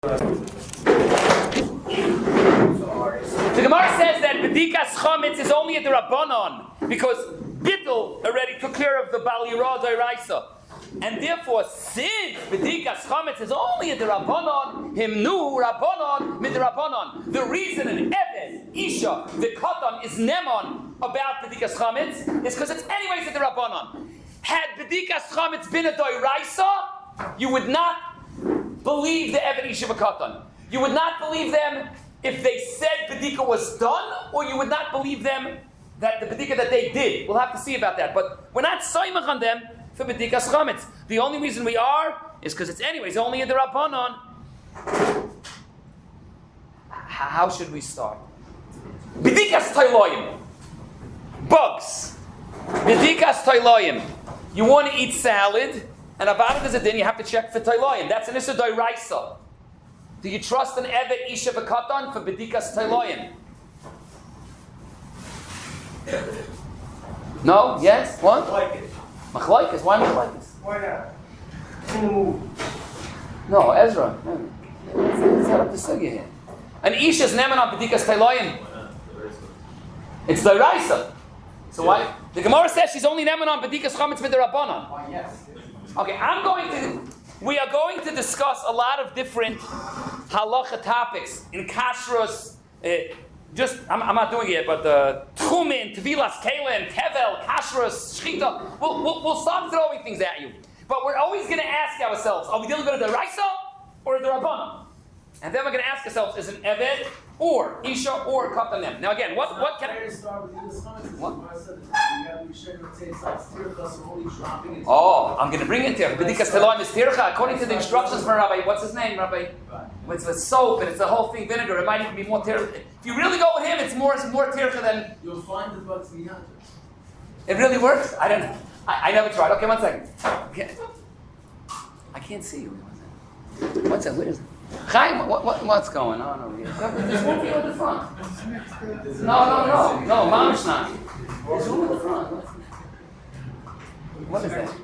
The Gemara says that B'dikas Chametz is only a Rabbanon because Bittul already took care of the Bal Yirah D'Oraisa. And therefore, since B'dikas Chametz is only a Rabbanon, Himnu Rabbanon Midrabanon. The reason an Eved, Isha, the Katan is Nemon about B'dikas Chametz is because it's anyways a Rabbanon. Had B'dikas Chametz been a D'Oraisa, you would not believe the Eved, Isha, the Katan. You would not believe them if they said B'dika was done, or you would not believe them that the B'dika that they did. We'll have to see about that. But we're not soymach on them for B'dikas Chametz. The only reason we are is because it's anyways only a D'Rabbanon. How should we start? B'dikas Tayloyim. Bugs. B'dikas Tayloyim. You want to eat salad, and about it is a din, you have to check for Tayloyim. That's an Issa D'Oraisa. Do you trust an Evet Isha V'Katan for B'dikas Tayloyim? No? Yes? What? Machlokes. Why Machlokes? Why not? It's in the move. No, Ezra. Let's set up the sugya here. An Isha is neman on B'dikas Tayloyim. It's D'Oraisa. So why? The Gemara says she's only neman on B'dikas Chametz Midrabanan. Why, yes. Okay, we are going to discuss a lot of different halacha topics in kashrus. I'm not doing it, but tchumin, tevilas, kelim, tevel, kashrus, shchita. We'll start throwing things at you, but we're always going to ask ourselves: are we dealing with a deraisa or a derabbanan? And then we're going to ask ourselves: is an eved or isha or katanem? Now again, what can I start with this? What? Oh, I'm going to bring it here. B'dikas Tayloyim is tircha. According to the instructions from Rabbi, what's his name, Rabbi? It's with soap and it's the whole thing vinegar. It might even be more tircha. If you really go with him, it's more tircha than. You'll find the bugs in the hunter. It really works. I don't. I never tried. Okay, 1 second. I can't see you. 1 second. Where is it? Chaim, what's going on over here? There's one here at the front. No, Mom's not. There's one at the front. What is that?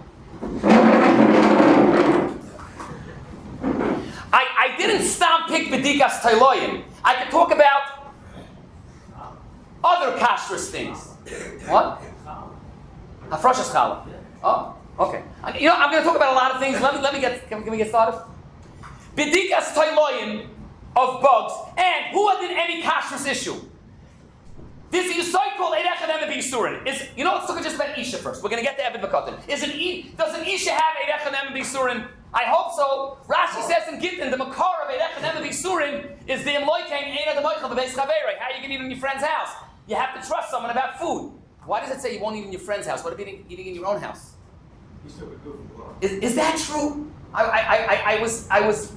I didn't stop pick B'dikas Tayloyim. I could talk about other kashrus things. What? Hafrashas challah. Oh, okay. I'm going to talk about a lot of things. Can we get started? B'dikas Tayloyim of bugs, and who had any kashrus issue? This Yisai called Eirech and Emet B'Yisurin. Let's talk just about Isha first. We're going to get to Evet B'Katan. Does an Isha have Eirech and Emet B'Yisurin? I hope so. Rashi says in Gittin, the makar of Eirech and Emet B'Yisurin is the Emloikein Eina the Moichel B'Beis Chaverei. How are you going to eat in your friend's house? You have to trust someone about food. Why does it say you won't eat in your friend's house? What about eating in your own house? Is that true? I was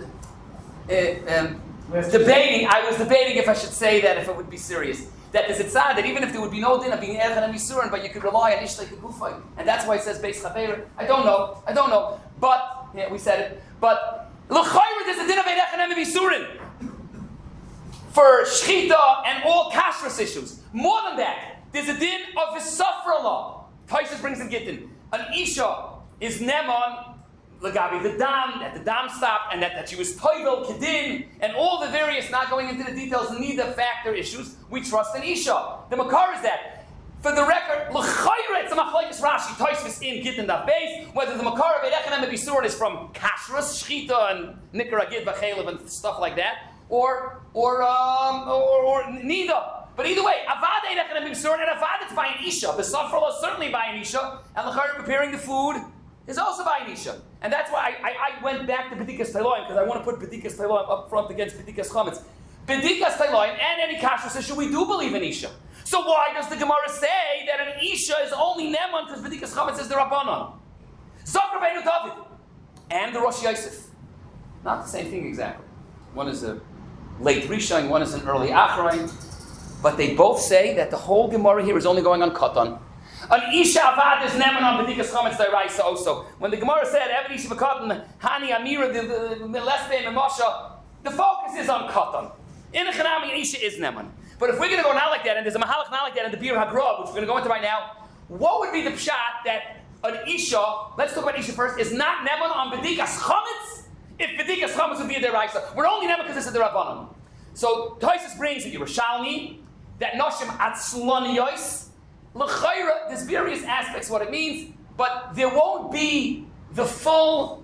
debating. I was debating if I should say that, if it would be serious. That is it sad that even if there would be no din of being Erchan and Misurin, but you could rely on Ishtay Kegufay. And that's why it says Beis Chaver. I don't know. But, yeah, we said it. But, L'chayr, there's a din of Erchan and Misurin. For Shchita and all kashrus issues. More than that, there's a din of V'safra law. Taisus brings in Gittin. An Isha is Neman, Lagabi, the dam stopped, and that she was toivel, kedin, and all the various, not going into the details, neither factor issues, we trust in Isha. The makar is that. For the record, l'chayra, it's a machlokes Rashi, Tosfos in Gittin daf beis, whether the makar of Eirech and Emet B'Yisurin is from kashrus, shchita, and nikar agid v'chelev and stuff like that, or neither. But either way, avad Eirech and Emet B'Yisurin, and avad it's by an Isha. The safra is certainly by an Isha, and l'chayra preparing the food is also by an Isha. And that's why I went back to B'dikas Tayloyim, because I want to put B'dikas Tayloyim up front against B'dikas Chametz. B'dikas Tayloyim and any kashrus issue, we do believe in Isha. So why does the Gemara say that an Isha is only Neman because B'dikas Chametz is the Rabbanon? Zok Rabbeinu David and the Rosh Yosef. Not the same thing exactly. One is a late Rishon, one is an early Achrain. But they both say that the whole Gemara here is only going on Katan. An Isha Avad is Neman on B'dikas Chametz D'Oraisa also. When the Gemara said, Eved Isha V'Katan, Hani Amira, the Lesbe and Moshe, the focus is on Katan. In a Chanami, an Isha is Neman. But if we're going to go now like that, and there's a Mahalach now like that in the Bir HaGra, which we're going to go into right now, what would be the pshat that an Isha, let's talk about Isha first, is not Neman on B'dikas Chametz, if B'dikas Chametz would be a deraisa. We're only never because it's a derabanan. So Tosfos brings in Yerushalmi that Noshim Atzloniyos, L'chayra, there's various aspects of what it means, but there won't be the full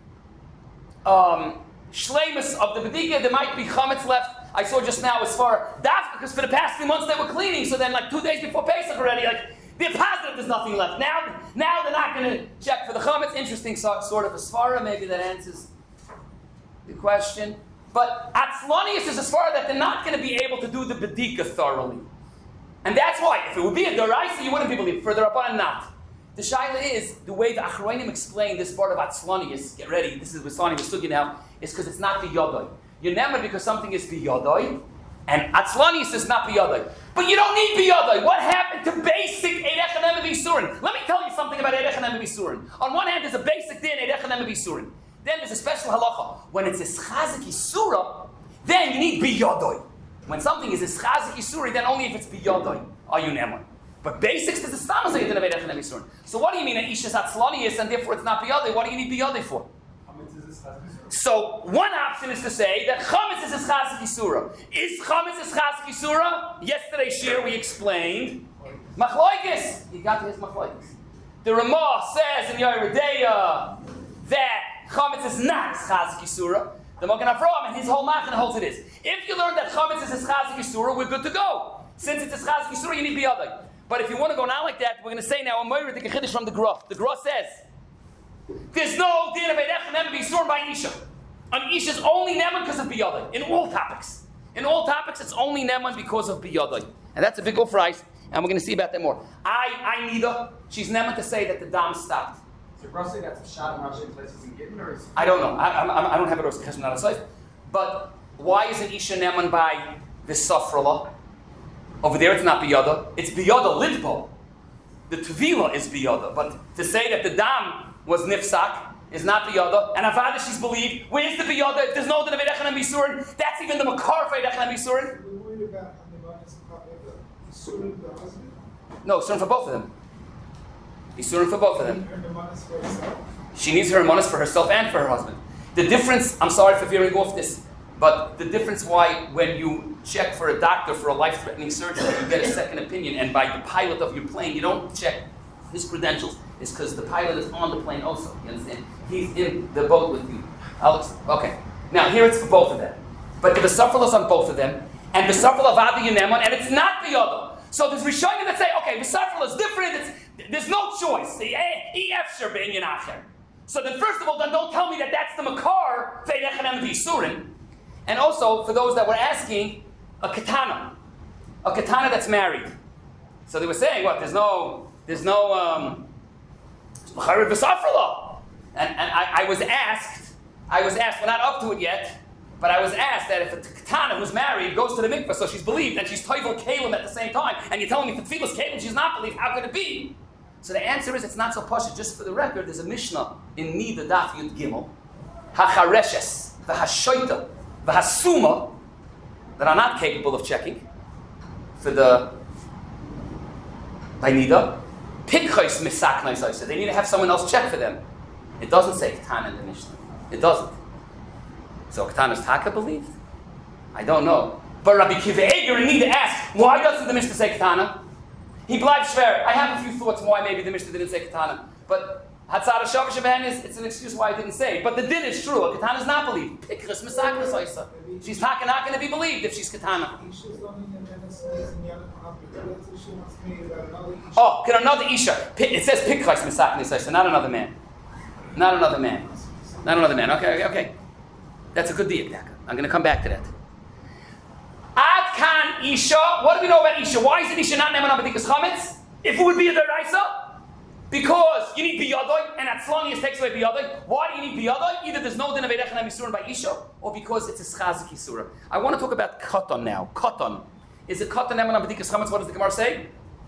shleimus of the B'dika. There might be Chametz left. I saw just now as far Dafka, because for the past 3 months they were cleaning, so then like 2 days before Pesach already, like they're positive there's nothing left. Now they're not going to check for the Chametz. Interesting sort of a svara, maybe that answers the question. But Atzlonius is as far that they're not going to be able to do the B'dika thoroughly. And that's why, if it would be a Deraisa, you wouldn't be believed. For the Rabban, not. The Shaila is, the way the Achronim explain this part of Atzlonius, get ready, this is Vasani Vasugi now, is because it's not B'yodoi. You're never because something is B'yodoi, and Atzlonius is not B'yodoi. But you don't need B'yodoi. What happened to basic Eirech and V'Surin? Let me tell you something about Eirech and V'Surin. On one hand, there's a basic din, Eirech and V'Surin. Then there's a special halacha. When it's Ischazik Isura, then you need B'yodoi. When something is Ischazik Isura, then only if it's B'yodoi are you Neman. But basics is the Stamazay din of Eirech and V'Surin. So what do you mean that Ish is Atzlonius and therefore it's not B'yodoi? What do you need B'yodoi for? So one option is to say that Chametz is Ischazik Isura. Is Chametz Ischazik Isura? Yesterday's shir we explained. Machloikis. You got his Machloikis. The Ramah says in Yoreh De'ah that Chametz is not Ischazik Isura. The Magen Avraham and his whole Machan holds it is. If you learn that Chametz is Ischazik Isura, we're good to go. Since it's Ischazik Isura, you need B'yadai. But if you want to go now like that, we're going to say now a Moira the Kechiddush from the Gra. The Gra says there's no din of Eirech Neman B'Yisurim by Isha. An Isha is only Neman because of B'yadai. In all topics. In all topics, it's only Neman because of B'yadai. And that's a big price, and we're going to see about that more. I Nida, she's Neman to say that the dam stopped. So roughly that's a shot in Russian places in Gittin, or is I don't know. I don't have it as not a safe. But why is an Isha Neman by the Safrala? Over there it's not B'yada. It's B'yada Lidbo. The Tvila is B'yada. But to say that the dam was Nifsak is not B'yada. And Avada she's believed. Where's the B'yada? If there's no din of Eirech and B'Yisurin, that's even the Makar for Eirech and B'Yisurin. We're worried about Yisurin, the husband. No, Yisurin for both of them. Yisurin for both of them. Her nemanis for herself. She needs her nemanis for herself and for her husband. The difference, I'm sorry for veering off this, but the difference why when you check for a doctor for a life-threatening surgery, you get a second opinion, and by the pilot of your plane, you don't check his credentials, is because the pilot is on the plane also. You understand? He's in the boat with you. Alex, okay. Now, here it's for both of them. But the Besafral is on both of them, and Besafral Avada Yeneman, and it's not the other. So there's Rishonim that say, okay, Besafral is different, there's no choice. The EF Sherbin Yenacher. So then, first of all, then don't tell me that that's the Makar, Ve'echanem V'Yisurin. And also, for those that were asking, a katana that's married. So they were saying, what? There's no L'charid B'Safrala. And I was asked, we're not up to it yet, but I was asked that if a katana who's married goes to the mikvah, so she's believed, and she's toivel kalim at the same time, and you're telling me for tefillas kalim she's not believed, how could it be? So the answer is, it's not so pashut. Just for the record, there's a Mishnah in Nida Daf Yud Gimel, Hachareshes, V'Hashoita, V'Hasuma, that are not capable of checking for the by Nida. Pikchos misaknais, I said. They need to have someone else check for them. It doesn't say Ketana in the Mishnah. It doesn't. So Ketana's Taka believed? I don't know. But Rabbi Kiva Eger need to ask, why doesn't the Mishnah say Ketana? He bleibt schwer. I have a few thoughts why maybe the Mishnah didn't say Ketana. But Hatzara Shavash Aban it's an excuse why I didn't say it. But the din is true. A Ketana is not believed. Pikchos misaknais, I said. She's not going to be believed if she's Ketana. Oh, can another Isha? It says Pikchos misaknais, I said, not another man. Not another man. Not another man. Okay. That's a good deal. I'm going to come back to that. Ad kan Isha. What do we know about Isha? Why is it Isha not Neman Abadikas Chametz? If it would be a Deraisa? Because you need B'yadoi, and Atzlonius takes away B'yadoi. Why do you need B'yadoi? Either there's no din of Eirech and Yisurin by Isha, or because it's a Schazik Yisura. I want to talk about Katan now. Katan. Is it Katan Neman Abadikas Chametz? What does the Gemara say?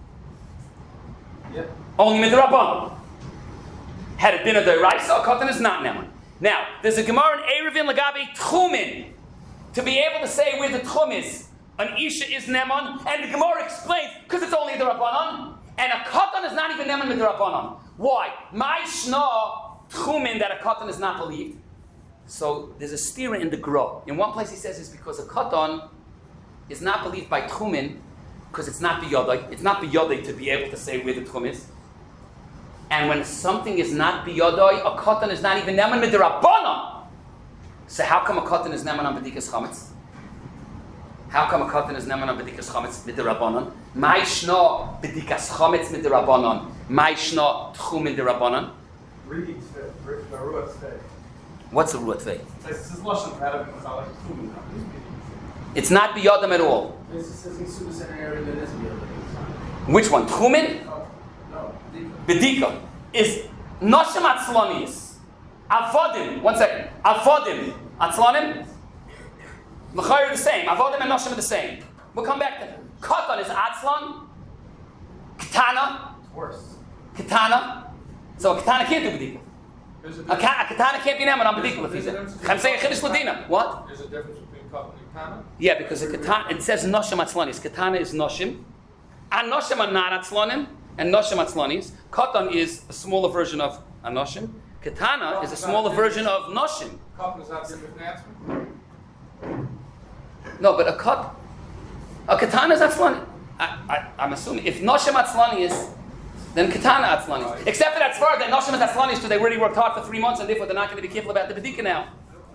Yeah. Only Midrabban. Had it been a Deraisa, Katan is not Neman. Now, there's a Gemara in Erevin Lagabe Tchumin. To be able to say where the Tchum is, an Isha is Neman, and the Gemara explains, because it's only the Rabbanon, and a Katan is not even Neman with the Rabbanon. Why? My Shna Tchumin that a Katan is not believed. So there's a stira in the Gra. In one place he says it's because a katan is not believed by Tchumen because it's not biyodai. It's not biyodai to be able to say where the Tchum is. And when something is not biyodai, a katan is not even neman midrabanan. So how come a katan is neman on bedikas chametz? How come a katan is neman on bedikas chametz midrabanan? Mai shna bedikas chametz midrabanan. Mai shna tchum midrabanan. Read the Ruach Tzvei. What's a ruat vei? This is Lashon Arab, it's not like Tchumen. It's not biyodam at all. This says in Suba Center that is beyond. Which one? Tchumen? No. Bedika is Noshim Atzlonius. Avodim. 1 second. Avodim. Atzlonim? L'chayr are the same. Avodim and Noshim are the same. We'll come back to that. Katan is Atzlon. Katana. Worse. Katana. So a katana can't do Bedika. A katana can't be Neman on Bedika if he's there. I'm saying Chiddush Ladina. What? There's a difference between katan and katana? Yeah, because a katana, it says Noshim Atzlonis. Katana is Noshim. And Noshim are not Atzlonim. And Noshim Atzlonis. Katan is a smaller version of Anoshim. Katana is a smaller version of Noshim. Katan is not different than Atzman? No, but a katana is Atzlani. I'm assuming if Noshim Atzlani is, then katana Atzlani is. Except for that far that Noshim is Atzlani is because they already worked hard for 3 months and therefore they're not going to be careful about the Bedika now.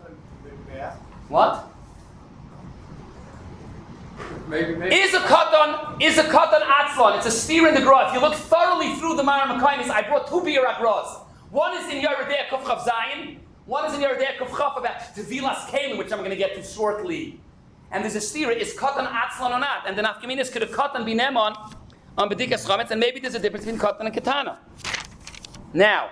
What? Maybe. Is a katan Atzlon? It's a steer in the Gra. If you look thoroughly through the Mara Makaimis, I brought 2 beer Agras. One is in Yeridei Kuf Chav Zayin. One is in Yeridei Kuf Chav about Tevilas Kalim, which I'm going to get to shortly. And there's a steer, is katan Atzlon or not? And the Nafkaminis could a katan be Neman on Bedikas Chametz, and maybe there's a difference between katan and katana. Now,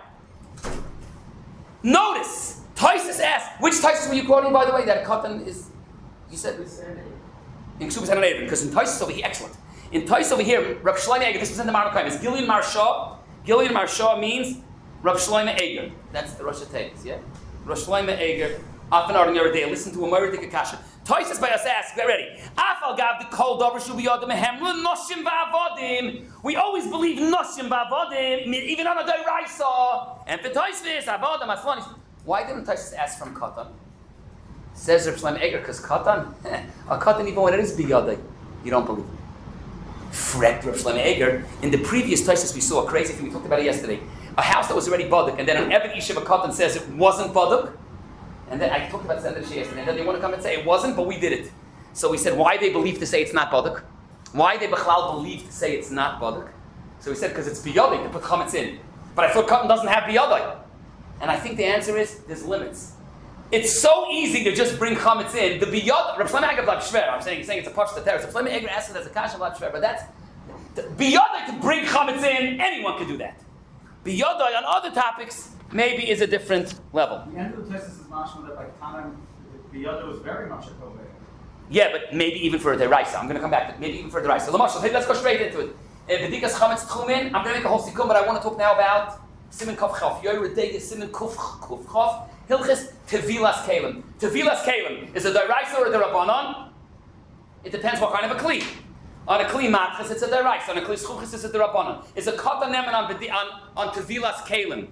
notice, Taisus asked, which Taisus were you quoting, by the way, that a katan is, you said, in Ksubas and Avin, because in Taisus over here, excellent. In Taisus over here, Rav Shlomo Eger, this was in the Marmakim, is Gilead Marsha. Gilead Marsha means Rav Shlomo Eger. That's the Rosh Hashanah, yeah? Rav Shlomo Eger, Afanar and Yeridei, listen to a Moridik Akasha. Taisus by us ask, get ready. Afal gav the kol davar shu biyadam hemra noshim va'avodim. We always believe noshim va'avodim, even on a deraisa. And for Taisus, avodim, atzlonis. Why didn't Taisus ask from katan? Says Rav Shlomo Eger, because katan, a katan even when it is biyadai, you don't believe. Fret Rav Shlomo Eger. In the previous Taisus we saw a crazy thing, we talked about it yesterday. A house that was already baduk, and then an Eved Ishav katan says it wasn't baduk. And then I talked about Sender yesterday, and then they want to come and say it wasn't, but we did it. So we said, why they believe to say it's not baduk? Why they Bechlal believe to say it's not baduk? So we said, because it's biyadai to put chametz in. But I thought katan doesn't have biyadai. And I think the answer is, there's limits. It's so easy to just bring chametz in. The biyad, Rav Shlomo Eger Blab Shver, I'm saying it's a pashta teres. Rav Shlomo Eger asked it as a kasha Blab Shver, but that's, biyadai to bring chametz in, anyone can do that. Biyadai on other topics, maybe is a different level. The end of the test is mashma that like Tanam, the Yada was very much a Kovei. Yeah, but maybe even for the Raisa. I'm going to come back to maybe even for the Raisa. Let's go straight into it. Bedikas chametz tchumen. I'm going to make a whole sikum, but I want to talk now about Siman Kuf Chaf. Yeridei Siman Kuf Chaf. Hilchis Tevilas Kalim. Tevilas Kalim is a deraisa or a derabanan. It depends what kind of a kli. On a kli matchis, it's a deraisa. On a kli schuchis, it's a derabanan. It's a katan neman on Tevilas Kalim.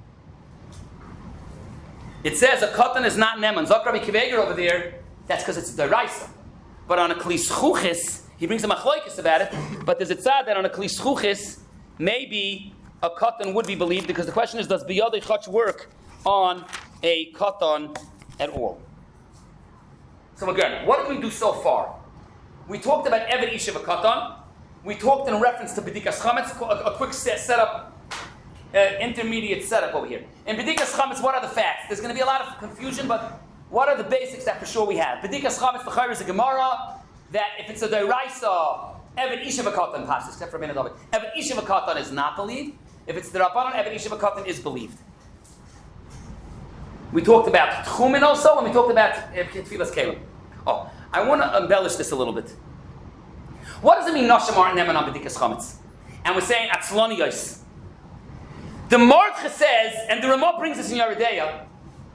It says a katan is not neman. Zok Rabbi Kiveger over there, that's because it's deraisa. But on a kli schuchis, he brings a machloikis about it, but there's a tzad that on a kli schuchis, maybe a katan would be believed, because the question is, does biyadei chach work on a katan at all? So again, what did we do so far? We talked about Eved Ishav katan. We talked in reference to Bedikas Chametz, a quick setup, intermediate setup over here. In Bedikas Chametz, what are the facts? There's going to be a lot of confusion, but what are the basics that for sure we have? Bedikas Chametz, the Chayr is a Gemara, that if it's a deraisa, Eved Ishav katan passes, except for a minute of it. Eved Ishav katan is not believed. If it's the Rabbanon, Eved Ishav katan is believed. We talked about Tchumen also, and we talked about Tfilas Kalim. Oh, I want to embellish this a little bit. What does it mean, Noshim aren't Neman on Bedikas Chametz? And we're saying Atzloniyos. The Mordcha says, and the Ramah brings this in Yeridei,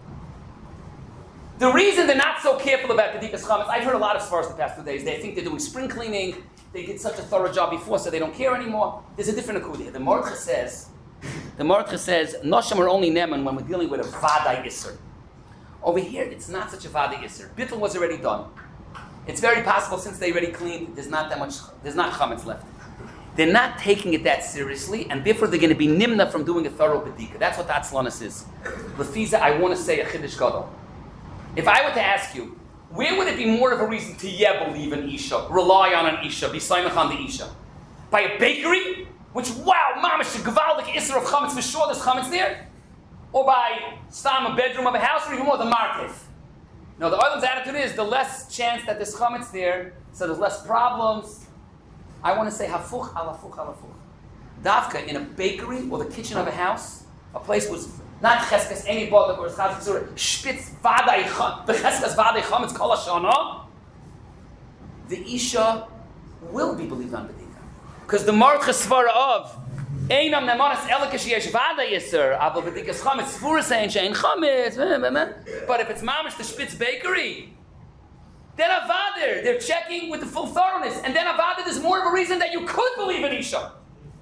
the reason they're not so careful about Bedikas Chametz, I've heard a lot of svars the past 2 days. They think they're doing spring cleaning. They did such a thorough job before, so they don't care anymore. There's a different akud here. The Mordcha says, Noshim are only Neman when we're dealing with a Vadai Isser. Over here, it's not such a vada isser. Bittul was already done. It's very possible since they already cleaned, there's not chametz left. They're not taking it that seriously, and therefore they're going to be nimna from doing a thorough bedika. That's what the atzlanis is. Lefiza, I want to say a chiddush gadol. If I were to ask you, where would it be more of a reason to believe in Isha, rely on an Isha, be saimach on the Isha? By a bakery, which, wow, mamash, the gavaldik isser of chametz, for sure there's chametz there? Or by stam, a bedroom of a house, or even more, the market? No, the Olam's attitude is the less chance that there's chametz there, so there's less problems. I want to say hafuch al hafuch al hafuch. Davka in a bakery or the kitchen of a house, a place was not cheskes any bodek or chazak surah, spitz vaday cham, the cheskes vaday chametz kol hashana. The Isha will be believed on bedika, because the martcha svara of einam nemanas elikesh yesh vaday yiser aval bedikas chametz svura saying shein chametz. But if it's mamish the spitz bakery, then Avadir, they're checking with the full thoroughness. And then Avadir, there's more of a reason that you could believe in Isha.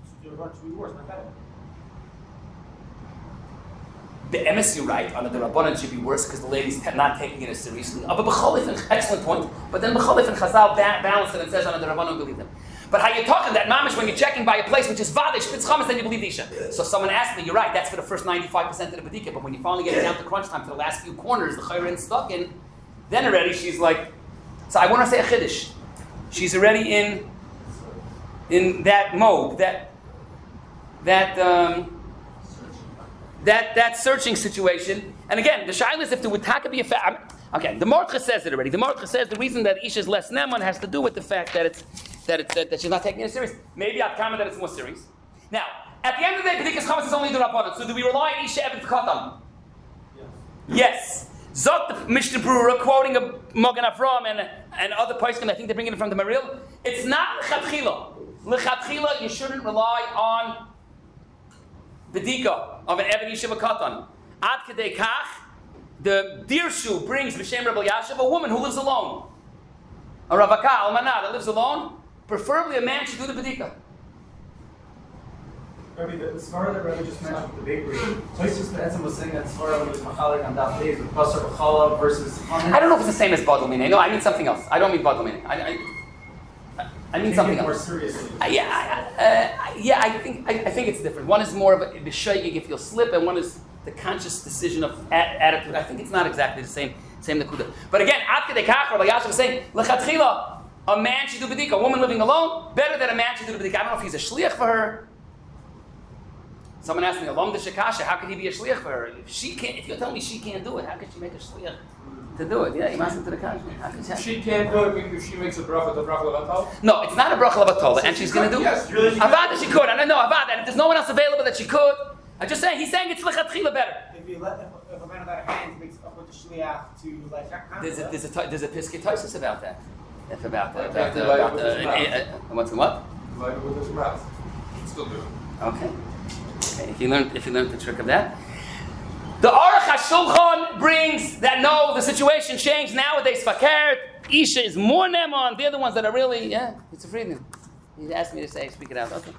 The emes, you're right, under the Rabbanan should be worse because the ladies not taking it as seriously. But B'cholif, excellent point. But then B'cholif and Chazal balance it and says under the Rabbanan believe them. But how you're talking that mamish when you're checking by a place which is Vadesh, Spitz Chametz, then you believe Isha. So someone asked me, you're right, that's for the first 95% of the Bedika. But when you finally get it down to crunch time, to the last few corners, the Chayrin stuck in, then already she's like, so I want to say a chiddush. She's already in that mode, that searching situation. And again, the shaila is if there would taka be a fact. Okay, the Martcha says it already. The Martcha says the reason that Isha is less neman has to do with the fact that she's not taking it serious. Maybe I'd comment that it's more serious. Now, at the end of the day, B'dikas Chametz is only the Rabbanan. So do we rely on Isha Eben Katan? Yes. Zot the Mishnah Brura quoting a Mogan Avram and other poskim, I think they're bringing it from the Maril. It's not l'chatchila. L'chatchila, you shouldn't rely on bedika of an Eben Yishuv Katan. Ad kedei kach, the Dirshu brings B'Shem Rabbi Yashav a woman who lives alone. A Ravaka, Almanah, that lives alone. Preferably a man should do the bedika. Rabbi, the svara that Rabbi just mentioned with the bakery, Tosis Be'etzim was saying that svara was machalik on that day, with basar b'chala versus chametz. I don't know if it's the same as badal minei. No, I mean something else. I don't mean badal minei. I mean something else. More seriously. I think it's different. One is more of a b'shaygig if you'll slip, and one is the conscious decision of attitude. I think it's not exactly the same nakuda. But again, ad kedei kach, Rabbi Yashav is saying lechatchila, a man should do bedika. A woman living alone, better than a man should do the bedika. I don't know if he's a shliach for her. Someone asked me, Alom de Shekasha, how could he be a shliach for her? If you're telling me she can't do it, how could she make a shliach to do it? Yeah, you must to the kasha. She can't do it if she makes a bracha, the bracha levatol? No, it's not a bracha levatol, and she's going to do it. Yes, really. Avada she could. I know Avada, and if there's no one else available that she could, I'm just saying, he's saying it's lechatchila better. If a man without a hand makes up with the shliach to like. There's a Piskei Tosis about that. If about What? Like with his mouth. Still do it. Okay. If you learned the trick of that. The Aruch HaShulchan brings that no, the situation changed nowadays. Fakert, Isha is more Neman. They're the ones that are really, it's a freedom. He asked me to speak it out. Okay.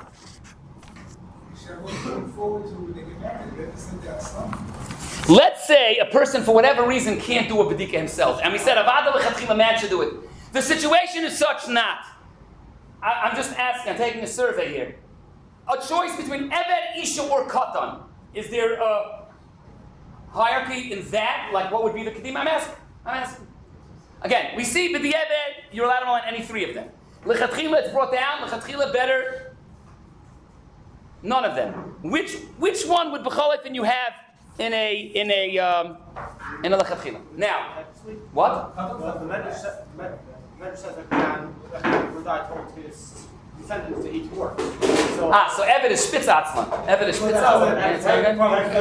Let's say a person for whatever reason can't do a bedika himself, and we said Avada l'chatchila man should do it. The situation is such not. I'm just asking. I'm taking a survey here. A choice between Eved, Isha, or Katan. Is there a hierarchy in that? Like what would be the Kedim? I'm asking. Again, we see with the Eved, you're allowed to rely on any three of them. L'chatchila, it's brought down. L'chatchila, better. None of them. Which one would b'cholif and you have in a l'chatchila? Now, what? The Medrash says that Rudai told his descendants to eat pork. So Eved is spitz atzlan. Eved is spitz atzlan.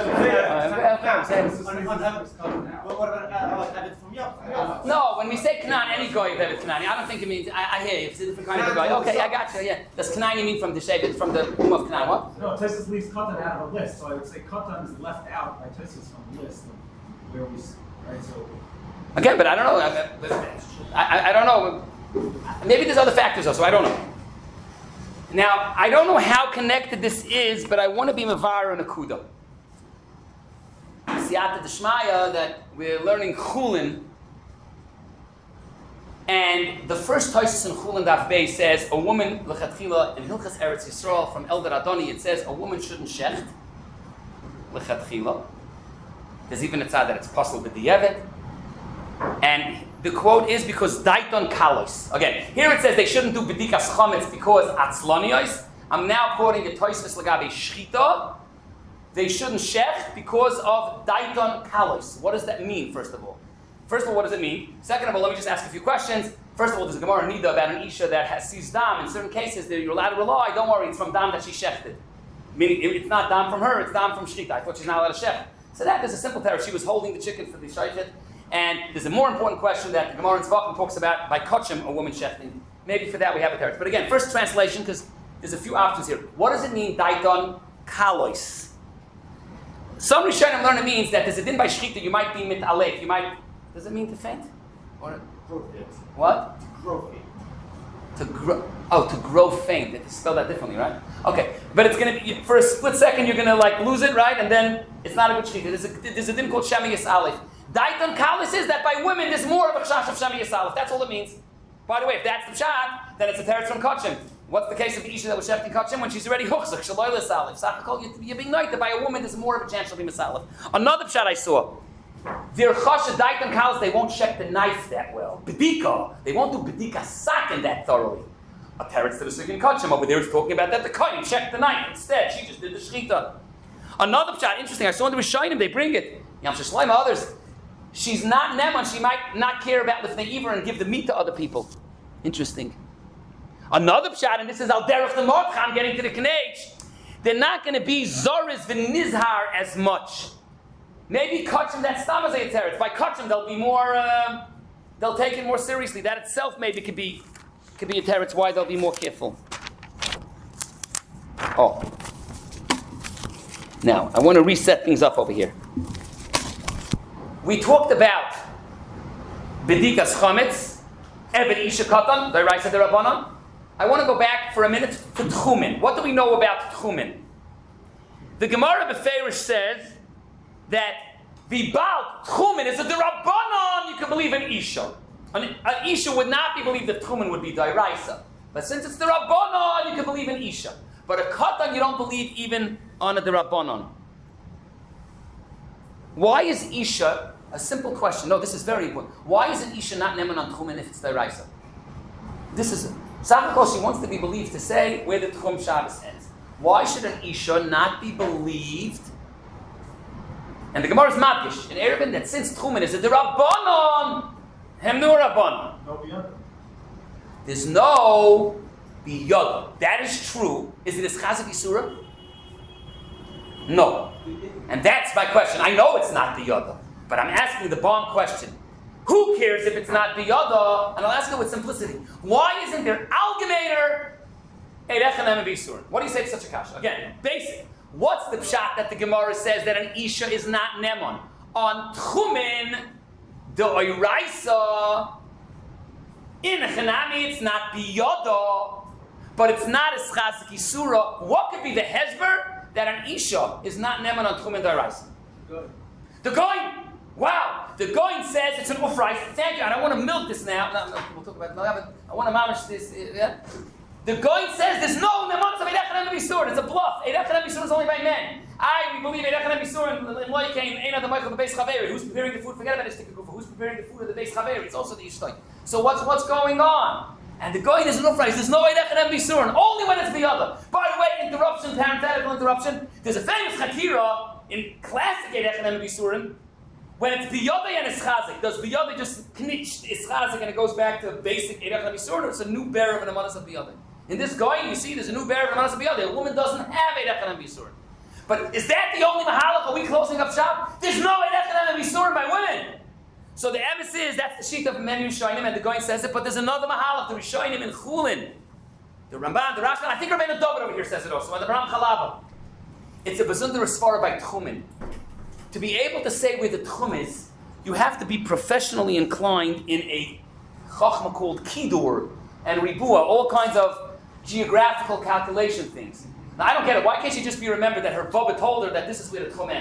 What about Eved from Yom? No, when we say Canaan, any guy of Eved Canaan, I don't think it means. I hear you. It's a different kind of a guy. Okay, I got you. Yeah. Does Canaan you mean from the Shevet, from the womb of Canaan? What? No, Tosis leaves Katan out of a list, so I would say Katan is left out by Tosis from the list of where we, right? So Again, but I don't know. I don't know. Maybe there's other factors also. I don't know. Now, I don't know how connected this is, but I want to be Mavar and Akuda. Siyata Deshmaya that we're learning Chulin. And the first Tosfos in Chulin Daf Bey says a woman, L'chatchila, in Hilchas Eretz Yisrael from Elder Adoni, it says a woman shouldn't shecht, L'chatchila. There's even a tzad that it's possible with the Yevet. And the quote is because Daiton Kalos. Again, here it says they shouldn't do B'dikas Chometz because Atzlonios. I'm now quoting a Tosfos Lagabe Shchita. They shouldn't shecht because of Daiton Kalos. What does that mean, first of all? First of all, what does it mean? Second of all, let me just ask a few questions. First of all, there's a Gemara Nida about an Isha that sees dam. In certain cases, that you're allowed to rely. Don't worry, it's from dam that she shechted. Meaning, it's not dam from her, it's dam from Shchita. I thought she's not allowed to shecht. So there's a simple terror. She was holding the chicken for the shaychet. And there's a more important question that the Gemara in Tzvachim talks about by kachim, a woman shechting. Maybe for that we have a terror. But again, first translation, because there's a few options here. What does it mean, Daiton Kalos? Some Rishonim learn it means that there's a din by Shchita, you might be mit alef. You might. Does it mean to faint? Or what? Grow faint. To grow. Oh, to grow faint. It's spelled that differently, right? Okay, but it's gonna be for a split second. You're gonna like lose it, right? And then it's not a good shchita. There's a din called Shemi Yis'alef. Daiton Kalis is that by women there's more of a chash of Shemi Yis'alef. That's all it means. By the way, if that's the pshat, then it's a teretz from kachim. What's the case of the isha that was shechting kachim when she's already huchzak shaloi l'salef? Sachakol you're being night that by a woman there's more of a chance she'll be misalef. Another pshat I saw. Their chasha daiton kalis, they won't check the knife that well. Bedika, they won't do bedika sakin that thoroughly. A teretz to the second kachim over there is talking about that the kohen checked the knife instead. She just did the shchita. Another pshat, interesting. I saw in the Rishonim they bring it. Yam Sheshleim others. She's not neman. She might not care about lifnei iver and give the meat to other people. Interesting. Another pshat, and this is al derech the Mordechai, getting to the knech. They're not going to be zoris v'nizhar as much. Maybe kachim that stamas a teretz. By kachim they'll be more. They'll take it more seriously. That itself maybe could be a teretz. Why they'll be more careful. Oh. Now I want to reset things up over here. We talked about bedikas chametz, eved isha katan, the Raisa de Rabbanan. I want to go back for a minute to Tchumen. What do we know about Tchumen? The Gemara Beferish says that the Baal Tchumen is a D'Rabbanan. You can believe an Isha. An Isha would not be believed that Tchumen would be D'Oraisa. But since it's D'Rabbanan, you can believe an Isha. But a Katan, you don't believe even on a D'Rabbanan. Why is Isha, a simple question, no, this is very important. Why is an Isha not Neman on Tchumen if it's D'Oraisa? This is it. Sakakol, she wants to be believed to say where the Tchum Shabbos ends. Why should an Isha not be believed? And the Gemara is Madgish in Erevin that since Tchumen is a D'Rabbanan, Hemnu Rabbanan. No beyond. There's no biyada. That is true. Is it Chazak Yisura? No. And that's my question. I know it's not biyada, but I'm asking the bomb question. Who cares if it's not biyada? And I'll ask it with simplicity. Why isn't there algemeter erechanem and bisur? What do you say to such a kasha? Again, basic. What's the pshat that the Gemara says that an isha is not nemon? On Tchumen, the oiraisa, in Chanami it's not biyada, but it's not as chazik isura. What could be the hezber that an isha is not nemon on Tchumen the oiraisa? The goyim. Wow, the Goin says it's an ufrais. Thank you. I don't want to milk this now. No, we'll talk about it. But I want to mamish this. Yeah? The Goin says there's no nemanz of Eidach and Bisur. It's a bluff. Eidach and Bisur is only by men. We believe Eidach and Bisur and Loykein, Eina the Michael, the base Chaveri. Who's preparing the food? Forget about the sticker goof. Who's preparing the food of the base Chaveri? It's also the Ishtoi. So what's going on? And the Goin is an ufrais. There's no Eidach and Bisur, and only when it's the other. By the way, interruption, parenthetical interruption. There's a famous Chakira in classic Eidach and Bisurim. When it's biyada and ischazik, does biyada just knitch ischazik and it goes back to basic erech habisur, or it's a new bear of an amanas of biyada? In this going, you see there's a new bear of an amanas of biyada. A woman doesn't have erech habisur. But is that the only mahalach? Are we closing up shop? There's no erech habisur by women. So the emes is that's the sheet of many Rishonim, and the going says it. But there's another mahalach, the Rishonim in Chulin, the Ramban, the Rashban. I think Rabbeinu David over here says it also. And the Ram Chalava. It's a bezundar svara by Tchumen. To be able to say where the tchum is, you have to be professionally inclined in a chachma called kidur and ribua, all kinds of geographical calculation things. Now, I don't get it. Why can't she just be remembered that her baba told her that this is where the tchum ends?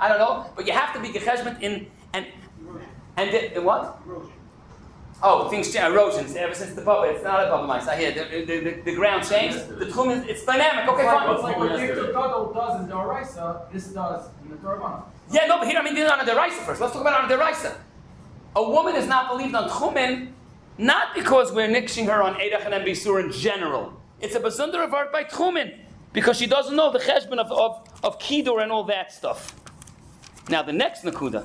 I don't know, but you have to be gecheshbon in in what? Erosion. Oh, things change, erosions. Ever since the bubble, it's not a bubble mice. I hear the ground changed. The tchum it's dynamic. Okay, fine. It's like what Diktur Gadol does in the Oraisa, this does in the Torah. Yeah, no, but here they're on a deraisa first. Let's talk about on a deraisa. A woman is not believed on tchumen, not because we're nixing her on Eidach and Bisur in general. It's a bezunder of art by tchumen, because she doesn't know the cheshbon of kidur and all that stuff. Now the next nakuda.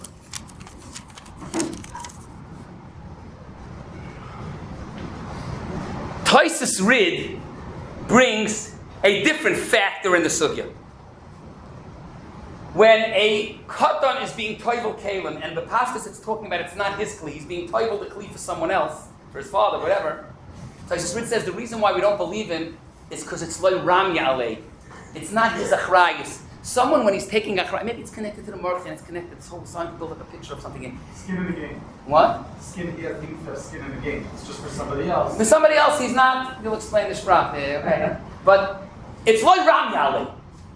Taisus Rid brings a different factor in the sugya. When a katan is being toivel kalim, and the pastas it's talking about, it's not his kli, he's being toivel the kli for someone else, for his father, whatever. Taisus Rid says the reason why we don't believe him is because it's loy ramya alei. It's not his achrayus. Someone, when he's taking achrayus, maybe it's connected to the mark and it's connected, this whole sign to build up a picture of something in. Skin in the game. What? Skin, he has things for skin in the game. It's just for somebody else. For somebody else, he's not, you'll explain the shprach, okay? But it's loy ramya alei.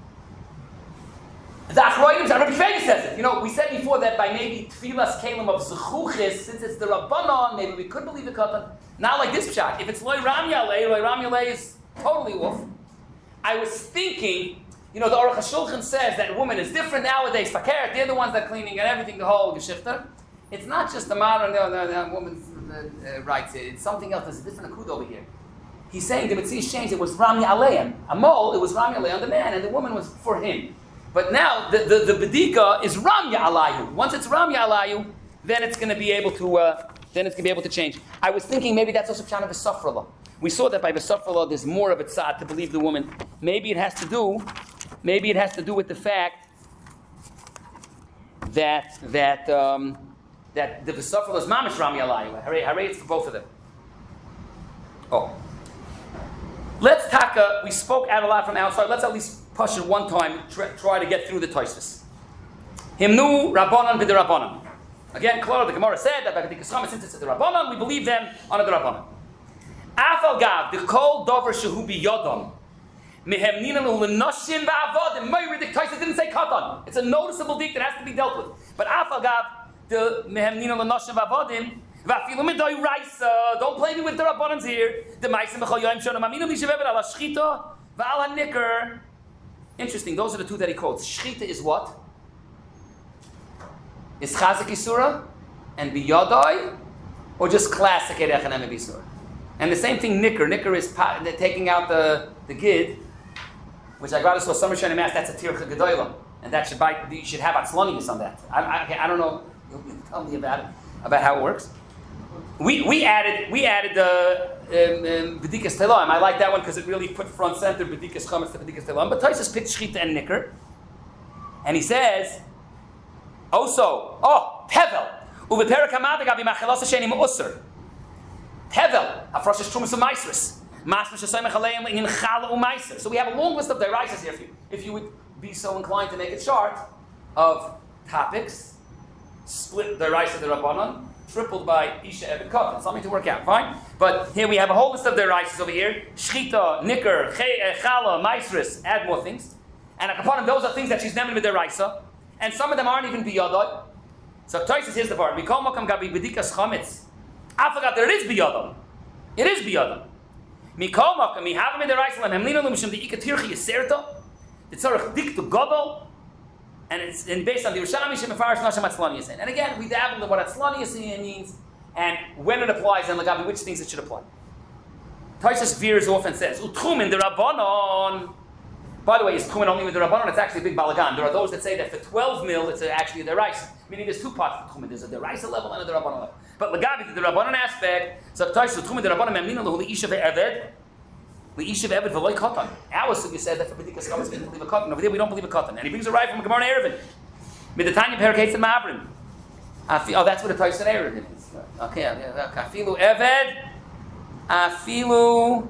The Achroidim, Rabbi Feiga says it. You know, we said before that by maybe Tfilas Kalim of Zechuchis, since it's the Rabbanon, maybe we could believe the Katan. Not like this pshat. If it's Loi Ram Yalei is totally off. I was thinking, you know, the Aruch HaShulchan says that woman is different nowadays. Fakir, they're the ones that are cleaning and everything, the whole Geschichte. It's not just the modern, the woman's rights. It's something else. There's a different akud over here. He's saying the Mitzvah changed. It was Ram Yalei. Amol, it was Ram Yalei on the man, and the woman was for him. But now the bedika is Ramya Alayu. Once it's Ramya Alayu, then it's going to be able to change. I was thinking maybe that's also pshat of V'safrala. We saw that by V'safrala there's more of a tzad to believe the woman. Maybe it has to do with the fact that the V'safrala is mamish Ramya Alayu. Hooray, it's for both of them. Oh. Let's taka. We spoke out a lot from outside. Let's at least push it one time. Try to get through the Tosfos. Himnu Rabbanan b'the Rabbanan. Again, Klal, the Gemara said that since it's the Rabbanan, we believe them under the Rabbanan. Afal gav the kol dover shehu biyodam mehem ninanu l'noshim va'avodim. Mayridik Tosfos didn't say katan. It's a noticeable dik that has to be dealt with. But afal gav the mehem ninanu l'noshim va'avodim. Don't play me with the Rabbanans here. Interesting, those are the two that he quotes. Shchita is what? Is Chazak Yisura and Biyadai, or just classic Erech and Bisura? And the same thing, Nicker. Nicker is taking out the gid, which I got to saw Summer Shana Mass, that's a Tircha Gedoyla. And that you should have Atzlonius on that. I don't know, you'll tell me about how it works. We added B'dikas Telam. I like that one because it really put front center B'dikas Chametz to B'dikas Telam. But Taisus picked Shchita and Nicker, and he says also, Tevel uveperak hamadag avi machelas sheni meusser. Tevel afroshes trumas u'maisris masmas shesayim aleim in chala u'maiser. So we have a long list of deraisas here. If you would be so inclined to make it short, of topics, split deraisa the Rabbanon, tripled by Isha Eved Katan. Something to work out, fine? But here we have a whole list of deraisas over here. Shchita, Nicker, Chala, Maisris, add more things. And upon them, those are things that she's never with deraisa. And some of them aren't even biyadai. So Taisus, here's the part. Mikol makam gabi b'dikas chametz. I forgot there it is biyadam. It is biyadam. Mikol makam mihavim deraisa lememlino lumishim deika tirchi yiserta. The tzarech diktu gadol. And it's based on the Yerushalmi Shemefarish Nashim Atzlani Yasin. And again, we dabbled in what Atzlani Yasin means and when it applies and Lagabi, which things it should apply. Taisus veers off and says, Utchumin the Rabbanon. By the way, is Tchumin only with the Rabbanon? It's actually a big balagan. There are those that say that for 12 mil, it's actually a deraisa. Meaning there's two parts to Tchumin. There's a deraisa level and a Rabbanon level. But Lagabi, the Rabbanon aspect, so Taisus, Utchumin the Rabbanon Memnina Lahu Isha Ve'eved. L'isha ve'eved v'loy katan. Our sugi said that for B'dikas Chametz we didn't believe a katan. Over there we don't believe a katan. And he brings a right from Gemara Erevin. Midatanya Perikates and Ma'abrim. That's what the Taisus Erevin is. Okay, Afilu Eved. Afilu.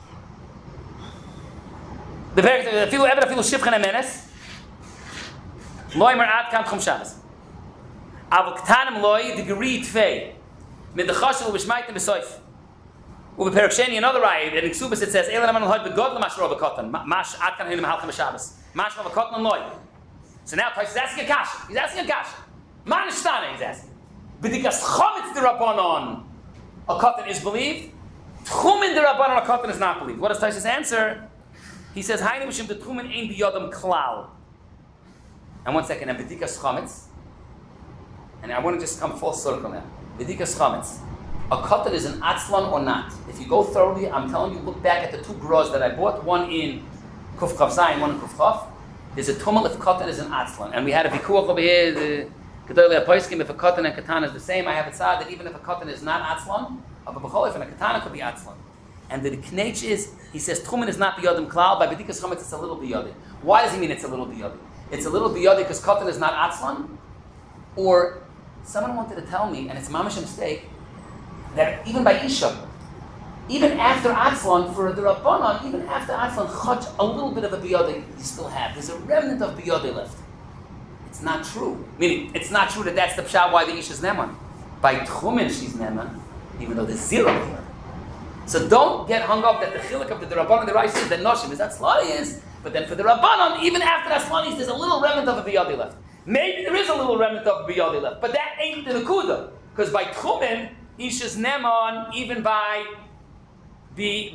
The Afilu Eved, Afilu Shivchen Emenes. Loy Mer'at Kam Tchum Shabbos. Avol Ktanim Loy, the Geri Tvei. Midachashel B'shmaitim B'soif. Uve Perek Sheni, another ayah, in Ksubas it says, Eilan Aman L'hod B'godla Mash Rov B'kotan, Mash Atkan Hinu Mehalchem B'Shabbos, Mash Rov B'kotan Loy. So now Tosh is asking a kasha. He's asking a kasha. Manishtana, he's asking. B'dikas chometz d'Rabbanon, a katan is believed. Tchumen d'Rabbanon, a katan is not believed. What is Tosh's answer? He says, Hainu b'shem d'tchumen ein b'yodam klal. And 1 second, and b'dikas chometz. And I want to just come full circle now. B'dikas chometz. A katan is an atzlan or not. If you go thoroughly, I'm telling you, look back at the 2 gros that I bought, one in Kuf Chav Zayin, one in Kuf Chav. There's a tumul if katan is an atzlan. And we had a vikuach over here, the Gedolei HaPoskim, if a katan and katana is the same. I have it said that even if a katan is not atzlan, a b'chol, if a katana could be atzlan. And the knech is, he says, tchumen is not biyodim klal, by b'dikas chometz it's a little biyodim. Why does he mean it's a little biyodim? It's a little biyodim because katan is not atzlan? Or someone wanted to tell me, and it's mamash a mistake, that even by Isha, even after Atzlan, for the Rabbanon, even after Atzlan, chach, a little bit of a biyodeh you still have. There's a remnant of biyodeh left. It's not true. Meaning, it's not true that that's the pshat why the Isha is Neman. By Tchumen, she's Neman, even though there's 0 here. So don't get hung up that the chiluk of the Rabbanon, the Rice is, that Noshim is, that Slani is, but then for the Rabbanon, even after that Slani is, there's a little remnant of a biyodeh left. Maybe there is a little remnant of a biyodeh left, but that ain't the Nakuda. Because by Tchumen, Isha's Neman, even by 0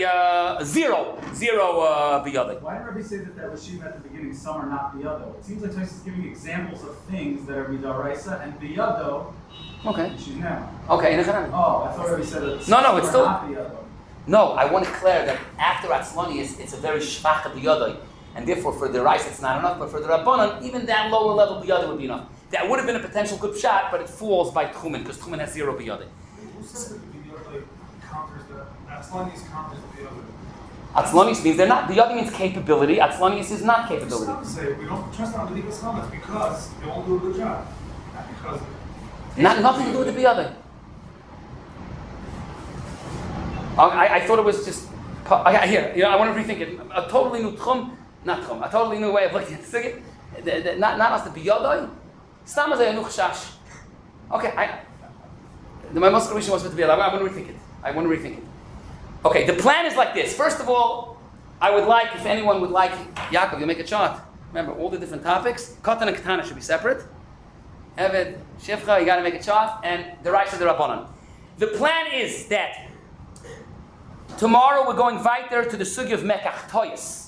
biyodeh. Why did Rabbi say that Rashim at the beginning, some are not biyado? It seems like Tosh is giving examples of things that are bidaraisa and biyado. Okay. She's now. Okay. Oh, I thought Rabbi said that No, it's still not biyado. No, I want to declare that after Atzlani it's a very shvacha biyodai, and therefore for the rice it's not enough, but for the Rabbanon, even that lower level biyodai would be enough. That would have been a potential good shot, but it falls by Tchumen, because Tchumen has 0 biyodai. Who says that the biyodai counters the Atzlanis counters the biyodai? Atzlanis means they're not. Biyodai means capability. Atzlanis is not capability. Some say we don't trust on the legal comments because they won't do a good job, not because. Nothing to do with the biyodai. I thought it was just. Here, I want to rethink it. A totally new tchum, not tchum. A totally new way of looking at the sugya. Not as the biyodai. Stam as a yanuch shash. Okay, my most was with the biyodai. I want to rethink it. Okay, the plan is like this. First of all, I would like, if anyone would like, Yaakov, you make a chart. Remember, all the different topics. Katan and Katana should be separate. Eved, Shefcha, you got to make a chart. And the Rice of the Rabbanon. The plan is that tomorrow we're going weiter to the Sugi of Mekach Toyes.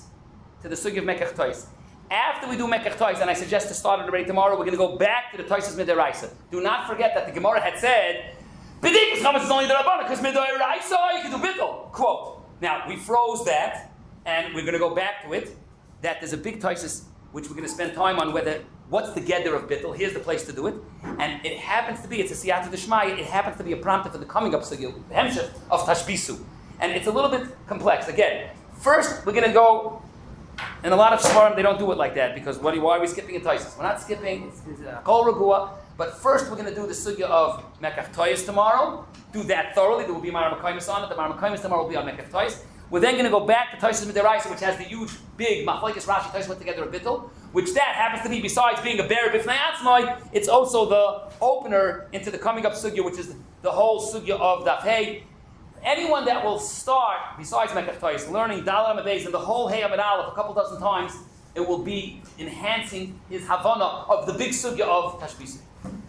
After we do Mekach Toyes, and I suggest to start it already tomorrow, we're going to go back to the Toyes Midiraisa. Do not forget that the Gemara had said, B'dikas chametz is only the Rabbanon, because Midiraisa you can do bittul. Quote. Now, we froze that, and we're going to go back to it, that there's a big Toyes, which we're going to spend time on what's the gather of bittul. Here's the place to do it. And it happens to be, it's a siyata d'shmaya, it happens to be a prompt for the coming up Sugi, Hemshech of Tashbisu. And it's a little bit complex. Again, first we're going to go, and a lot of Svarim, they don't do it like that, because why are we skipping a Taisus? We're not skipping, it's a Kol Regua, but first we're going to do the Sugya of Mekach Toyes tomorrow, do that thoroughly, there will be Maram HaKaimis on it, the Maram HaKaimis tomorrow will be on Mekach Toyes. We're then going to go back to Toyes Midiraisa, which has the huge, big, Machlekes Rashi, Toyes went together a bittul, which that happens to be, besides being a bear b'fnei atzmai, it's also the opener into the coming up Sugya, which is the whole Sugya of Daf Hey. Anyone that will start, besides Mekach Toyes, learning Dal Amud Beis and the whole Hey Amud Aleph a couple dozen times, it will be enhancing his Havana of the big Sugya of Tashbisi.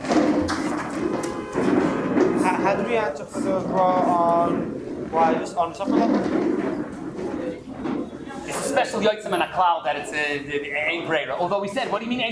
How do we answer for the draw on why just on supper level? It's a special Yotzim and a cloud that it's a Ein Breira. Although we said, what do you mean Ein